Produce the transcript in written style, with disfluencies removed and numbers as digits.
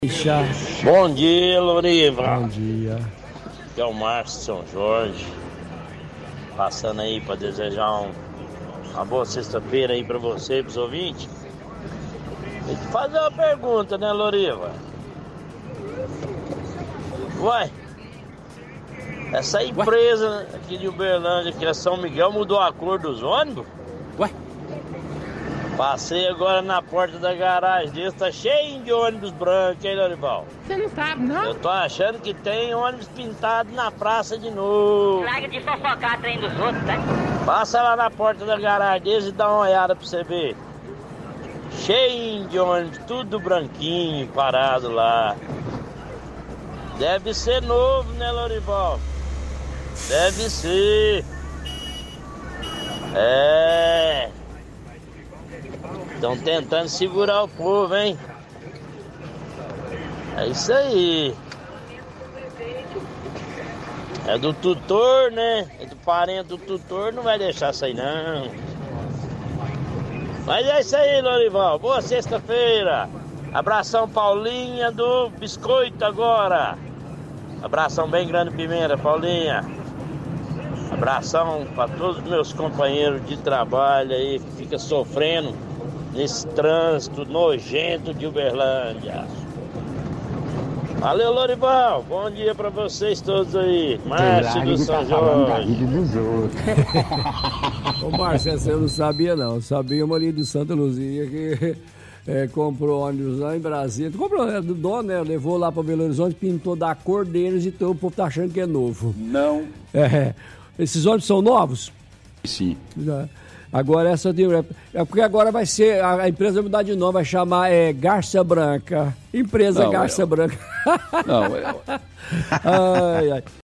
Bom dia, Loriva. Bom dia. Aqui é o Márcio de São Jorge. Passando aí para desejar uma boa sexta-feira aí para você e pros ouvintes. Tem que fazer uma pergunta, né, Loriva? Ué, essa empresa aqui de Uberlândia, que é São Miguel, mudou a cor dos ônibus? Ué? Passei agora na porta da garagem deles, tá cheio de ônibus brancos, hein, Lorival? Você não sabe, não? Eu tô achando que tem ônibus pintado na praça de novo. Larga de fofocar trem dos outros, tá? Passa lá na porta da garagem deles e dá uma olhada pra você ver. Cheio de ônibus, tudo branquinho, parado lá. Deve ser novo, né, Lorival? Deve ser. É. Estão tentando segurar o povo, hein? É isso aí. É do tutor, né? É do parente do tutor, não vai deixar sair não. Mas é isso aí, Lorival. Boa sexta-feira. Abração, Paulinha do Biscoito agora. Abração bem grande, Pimenta, Paulinha. Abração para todos os meus companheiros de trabalho aí que ficam sofrendo nesse trânsito nojento de Uberlândia. Valeu, Lorival. Bom dia pra vocês todos aí. Márcio do São Jorge. Ô Márcio, essa eu não sabia não. Eu sabia uma ali de Santa Luzia que comprou ônibus lá em Brasília. Comprou, do dono, né? Levou lá pra Belo Horizonte, pintou da cor deles, então o povo tá achando que é novo. Não. Esses ônibus são novos? Sim. Agora essa porque agora vai ser, a empresa vai mudar de nome, vai chamar Garça Branca. Empresa Garça Branca. Não, Ai, ai.